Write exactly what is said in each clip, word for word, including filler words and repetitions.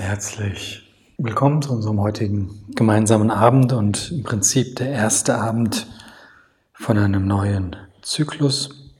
Herzlich willkommen zu unserem heutigen gemeinsamen Abend und im Prinzip der erste Abend von einem neuen Zyklus.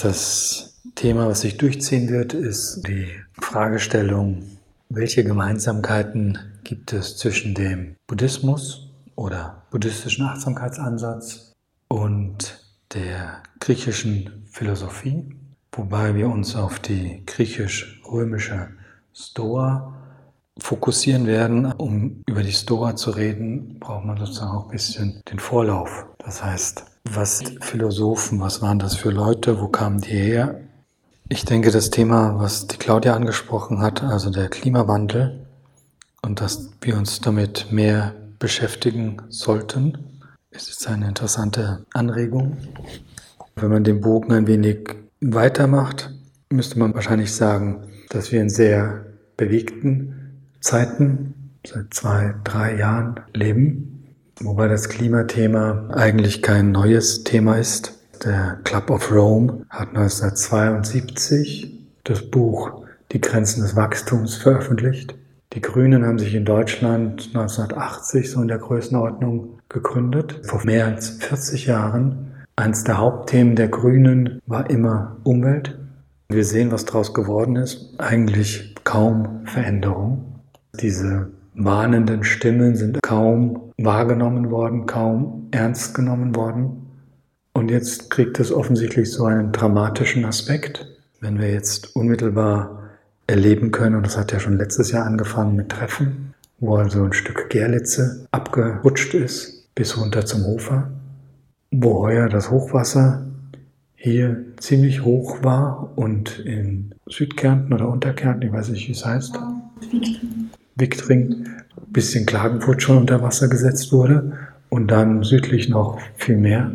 Das Thema, was sich durchziehen wird, ist die Fragestellung, welche Gemeinsamkeiten gibt es zwischen dem Buddhismus oder buddhistischen Achtsamkeitsansatz und der griechischen Philosophie, wobei wir uns auf die griechisch-römische Stoa fokussieren werden. Um über die Stoa zu reden, braucht man sozusagen auch ein bisschen den Vorlauf. Das heißt, was sind Philosophen, was waren das für Leute, wo kamen die her? Ich denke, das Thema, was die Claudia angesprochen hat, also der Klimawandel, und dass wir uns damit mehr beschäftigen sollten, ist jetzt eine interessante Anregung. Wenn man den Bogen ein wenig weitermacht, müsste man wahrscheinlich sagen, dass wir in sehr bewegten Zeiten, seit zwei, drei Jahren leben, wobei das Klimathema eigentlich kein neues Thema ist. Der Club of Rome hat neunzehnhundertzweiundsiebzig das Buch Die Grenzen des Wachstums veröffentlicht. Die Grünen haben sich in Deutschland neunzehnhundertachtzig so in der Größenordnung gegründet, vor mehr als vierzig Jahren. Eines der Hauptthemen der Grünen war immer Umwelt. Wir sehen, was daraus geworden ist. Eigentlich kaum Veränderung. Diese warnenden Stimmen sind kaum wahrgenommen worden, kaum ernst genommen worden. Und jetzt kriegt es offensichtlich so einen dramatischen Aspekt. Wenn wir jetzt unmittelbar erleben können, und das hat ja schon letztes Jahr angefangen mit Treffen, wo also ein Stück Gerlitze abgerutscht ist bis runter zum Hofer, wo heuer das Hochwasser hier ziemlich hoch war und in Südkärnten oder Unterkärnten, ich weiß nicht, wie es heißt, Viktring, ein bisschen Klagenfurt schon unter Wasser gesetzt wurde und dann südlich noch viel mehr,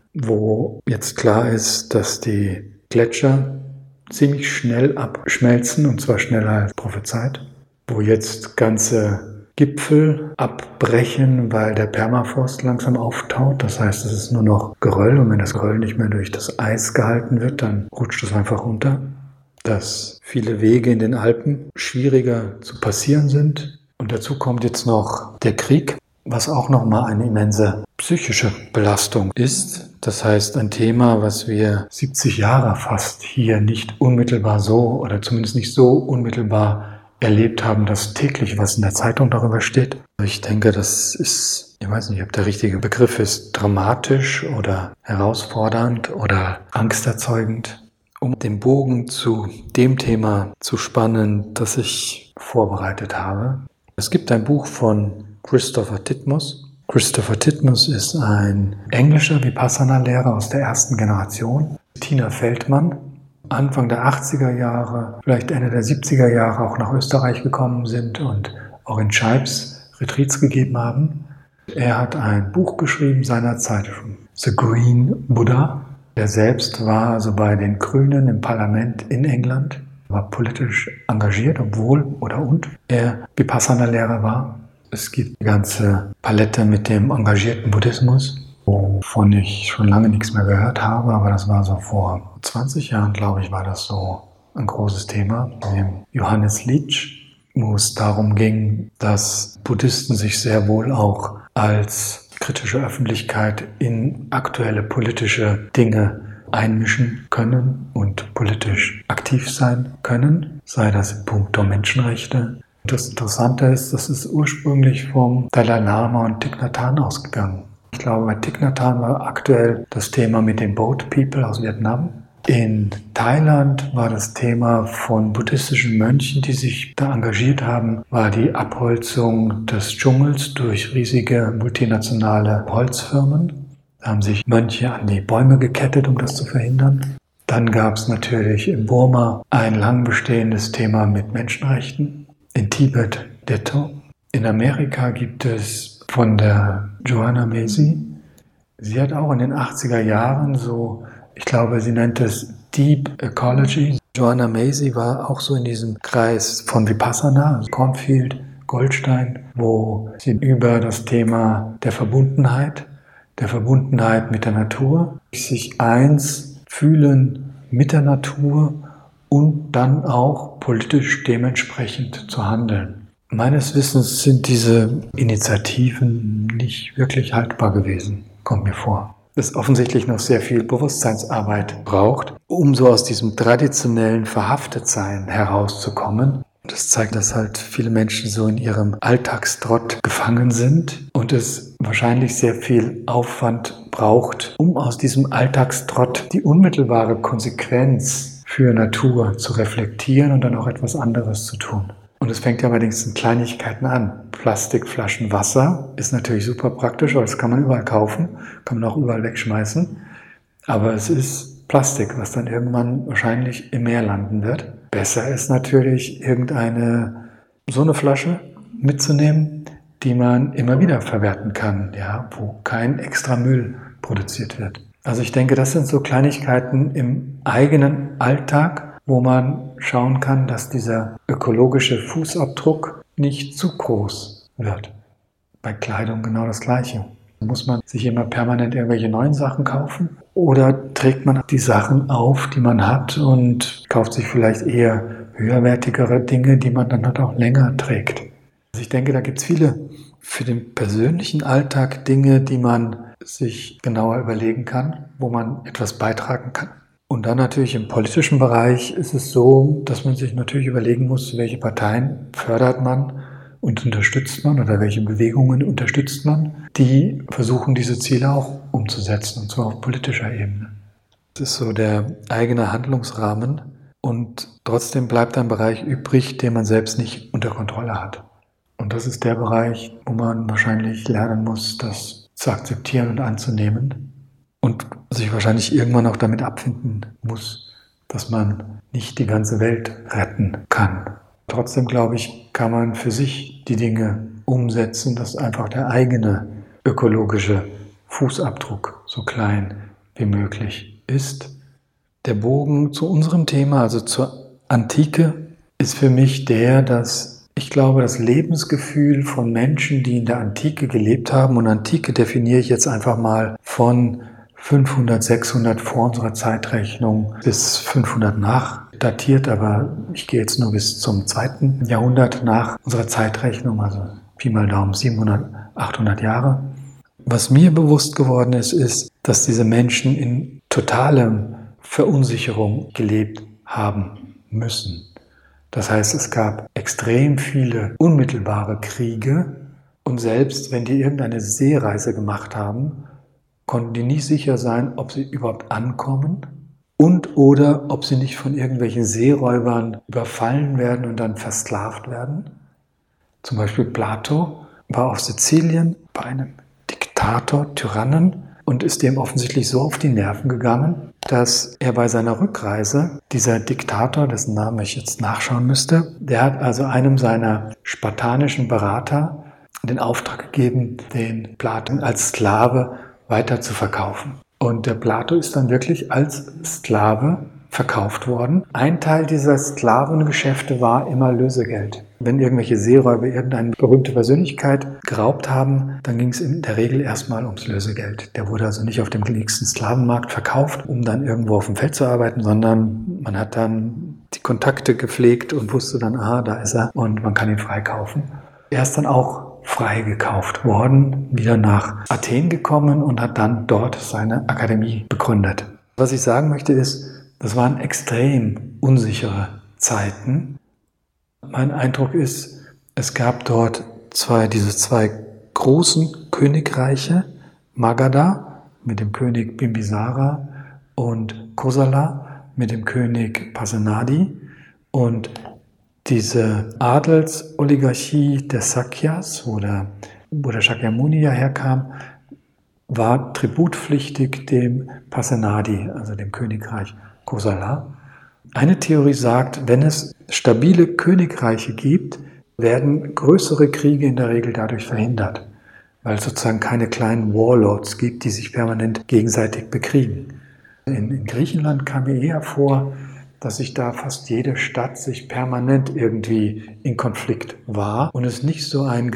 wo jetzt klar ist, dass die Gletscher ziemlich schnell abschmelzen und zwar schneller als prophezeit, wo jetzt ganze Gipfel abbrechen, weil der Permafrost langsam auftaut. Das heißt, es ist nur noch Geröll und wenn das Geröll nicht mehr durch das Eis gehalten wird, dann rutscht es einfach runter. Dass viele Wege in den Alpen schwieriger zu passieren sind. Und dazu kommt jetzt noch der Krieg, was auch nochmal eine immense psychische Belastung ist. Das heißt, ein Thema, was wir siebzig Jahre fast hier nicht unmittelbar so oder zumindest nicht so unmittelbar erlebt haben, dass täglich was in der Zeitung darüber steht. Ich denke, das ist, ich weiß nicht, ob der richtige Begriff ist, dramatisch oder herausfordernd oder angsterzeugend. Um den Bogen zu dem Thema zu spannen, das ich vorbereitet habe. Es gibt ein Buch von Christopher Titmuss. Christopher Titmuss ist ein englischer Vipassana-Lehrer aus der ersten Generation. Tina Feldmann, Anfang der achtziger Jahre, vielleicht Ende der siebziger Jahre auch nach Österreich gekommen sind und auch in Scheibs Retreats gegeben haben. Er hat ein Buch geschrieben seinerzeit schon, The Green Buddha. Er selbst war also bei den Grünen im Parlament in England, war politisch engagiert, obwohl oder und er Vipassana-Lehrer war. Es gibt eine ganze Palette mit dem engagierten Buddhismus, wovon ich schon lange nichts mehr gehört habe, aber das war so vor zwanzig Jahren, glaube ich, war das so ein großes Thema. Mit Johannes Leach, wo es darum ging, dass Buddhisten sich sehr wohl auch als kritische Öffentlichkeit in aktuelle politische Dinge einmischen können und politisch aktiv sein können, sei das in puncto Menschenrechte. Das Interessante ist, das ist ursprünglich vom Dalai Lama und Thich Nhat Hanh ausgegangen. Ich glaube, bei Thich Nhat Hanh war aktuell das Thema mit den Boat People aus Vietnam. In Thailand war das Thema von buddhistischen Mönchen, die sich da engagiert haben, war die Abholzung des Dschungels durch riesige multinationale Holzfirmen. Da haben sich Mönche an die Bäume gekettet, um das zu verhindern. Dann gab es natürlich in Burma ein lang bestehendes Thema mit Menschenrechten. In Tibet ditto. In Amerika gibt es von der Joanna Macy, sie hat auch in den achtziger Jahren so, ich glaube, sie nennt es Deep Ecology. Joanna Macy war auch so in diesem Kreis von Vipassana, also Cornfield, Goldstein, wo sie über das Thema der Verbundenheit, der Verbundenheit mit der Natur, sich eins fühlen mit der Natur und dann auch politisch dementsprechend zu handeln. Meines Wissens sind diese Initiativen nicht wirklich haltbar gewesen, kommt mir vor. Es offensichtlich noch sehr viel Bewusstseinsarbeit braucht, um so aus diesem traditionellen Verhaftetsein herauszukommen. Das zeigt, dass halt viele Menschen so in ihrem Alltagstrott gefangen sind und es wahrscheinlich sehr viel Aufwand braucht, um aus diesem Alltagstrott die unmittelbare Konsequenz für Natur zu reflektieren und dann auch etwas anderes zu tun. Und es fängt ja allerdings in Kleinigkeiten an. Plastikflaschen Wasser ist natürlich super praktisch, weil das kann man überall kaufen, kann man auch überall wegschmeißen. Aber es ist Plastik, was dann irgendwann wahrscheinlich im Meer landen wird. Besser ist natürlich, irgendeine so eine Flasche mitzunehmen, die man immer wieder verwerten kann, ja, wo kein extra Müll produziert wird. Also ich denke, das sind so Kleinigkeiten im eigenen Alltag, wo man schauen kann, dass dieser ökologische Fußabdruck nicht zu groß wird. Bei Kleidung genau das Gleiche. Muss man sich immer permanent irgendwelche neuen Sachen kaufen? Oder trägt man die Sachen auf, die man hat und kauft sich vielleicht eher höherwertigere Dinge, die man dann halt auch länger trägt? Also ich denke, da gibt es viele für den persönlichen Alltag Dinge, die man sich genauer überlegen kann, wo man etwas beitragen kann. Und dann natürlich im politischen Bereich ist es so, dass man sich natürlich überlegen muss, welche Parteien fördert man und unterstützt man oder welche Bewegungen unterstützt man, die versuchen, diese Ziele auch umzusetzen, und zwar auf politischer Ebene. Das ist so der eigene Handlungsrahmen und trotzdem bleibt ein Bereich übrig, den man selbst nicht unter Kontrolle hat. Und das ist der Bereich, wo man wahrscheinlich lernen muss, das zu akzeptieren und anzunehmen. Und sich wahrscheinlich irgendwann auch damit abfinden muss, dass man nicht die ganze Welt retten kann. Trotzdem, glaube ich, kann man für sich die Dinge umsetzen, dass einfach der eigene ökologische Fußabdruck so klein wie möglich ist. Der Bogen zu unserem Thema, also zur Antike, ist für mich der, dass ich glaube, das Lebensgefühl von Menschen, die in der Antike gelebt haben, und Antike definiere ich jetzt einfach mal von fünfhundert, sechshundert vor unserer Zeitrechnung bis fünfhundert nach, datiert, aber ich gehe jetzt nur bis zum zweiten Jahrhundert nach unserer Zeitrechnung, also Pi mal Daumen siebenhundert, achthundert Jahre. Was mir bewusst geworden ist, ist, dass diese Menschen in totalem Verunsicherung gelebt haben müssen. Das heißt, es gab extrem viele unmittelbare Kriege und selbst wenn die irgendeine Seereise gemacht haben, konnten die nicht sicher sein, ob sie überhaupt ankommen und oder ob sie nicht von irgendwelchen Seeräubern überfallen werden und dann versklavt werden. Zum Beispiel Plato war auf Sizilien bei einem Diktator, Tyrannen, und ist dem offensichtlich so auf die Nerven gegangen, dass er bei seiner Rückreise, dieser Diktator, dessen Namen ich jetzt nachschauen müsste, der hat also einem seiner spartanischen Berater den Auftrag gegeben, den Plato als Sklave weiter zu verkaufen. Und der Plato ist dann wirklich als Sklave verkauft worden. Ein Teil dieser Sklavengeschäfte war immer Lösegeld. Wenn irgendwelche Seeräuber irgendeine berühmte Persönlichkeit geraubt haben, dann ging es in der Regel erstmal ums Lösegeld. Der wurde also nicht auf dem nächsten Sklavenmarkt verkauft, um dann irgendwo auf dem Feld zu arbeiten, sondern man hat dann die Kontakte gepflegt und wusste dann, ah, da ist er und man kann ihn freikaufen. Er ist dann auch freigekauft worden, wieder nach Athen gekommen und hat dann dort seine Akademie begründet. Was ich sagen möchte ist, das waren extrem unsichere Zeiten. Mein Eindruck ist, es gab dort zwei, diese zwei großen Königreiche, Magadha mit dem König Bimbisara und Kosala mit dem König Pasenadi, und diese Adelsoligarchie der Sakyas, wo der, wo der Shakyamuni ja herkam, war tributpflichtig dem Pasenadi, also dem Königreich Kosala. Eine Theorie sagt, wenn es stabile Königreiche gibt, werden größere Kriege in der Regel dadurch verhindert, weil es sozusagen keine kleinen Warlords gibt, die sich permanent gegenseitig bekriegen. In, in Griechenland kam mir eher vor, dass sich da fast jede Stadt sich permanent irgendwie in Konflikt war und es nicht so ein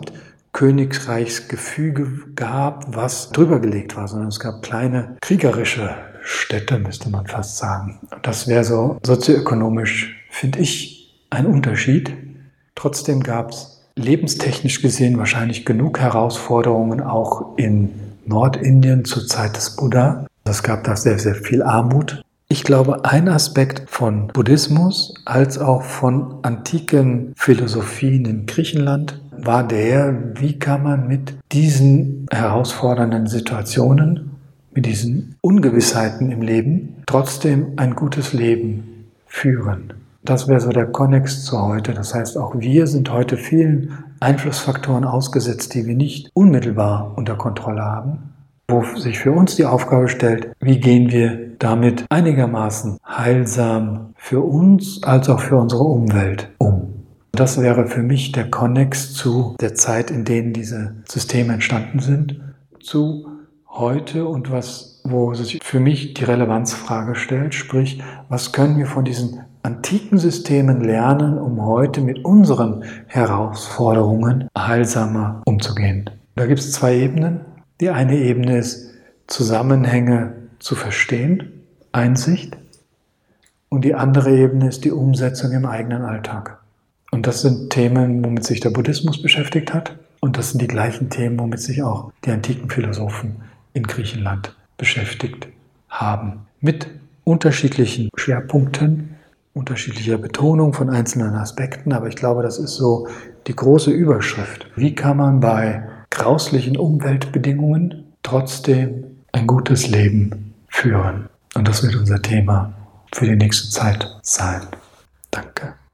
Gesamtkönigreichsgefüge gab, was drüber gelegt war, sondern es gab kleine kriegerische Städte, müsste man fast sagen. Das wäre so sozioökonomisch, finde ich, ein Unterschied. Trotzdem gab es lebenstechnisch gesehen wahrscheinlich genug Herausforderungen auch in Nordindien zur Zeit des Buddha. Es gab da sehr, sehr viel Armut. Ich glaube, ein Aspekt von Buddhismus als auch von antiken Philosophien in Griechenland war der, wie kann man mit diesen herausfordernden Situationen, mit diesen Ungewissheiten im Leben trotzdem ein gutes Leben führen. Das wäre so der Konnex zu heute. Das heißt, auch wir sind heute vielen Einflussfaktoren ausgesetzt, die wir nicht unmittelbar unter Kontrolle haben, wo sich für uns die Aufgabe stellt, wie gehen wir damit einigermaßen heilsam für uns als auch für unsere Umwelt um. Das wäre für mich der Konnex zu der Zeit, in denen diese Systeme entstanden sind, zu heute und was, wo sich für mich die Relevanzfrage stellt, sprich, was können wir von diesen antiken Systemen lernen, um heute mit unseren Herausforderungen heilsamer umzugehen. Da gibt es zwei Ebenen. Die eine Ebene ist, Zusammenhänge zu verstehen, Einsicht. Und die andere Ebene ist die Umsetzung im eigenen Alltag. Und das sind Themen, womit sich der Buddhismus beschäftigt hat. Und das sind die gleichen Themen, womit sich auch die antiken Philosophen in Griechenland beschäftigt haben. Mit unterschiedlichen Schwerpunkten, unterschiedlicher Betonung von einzelnen Aspekten. Aber ich glaube, das ist so die große Überschrift. Wie kann man bei grauslichen Umweltbedingungen trotzdem ein gutes Leben führen? Und das wird unser Thema für die nächste Zeit sein. Danke.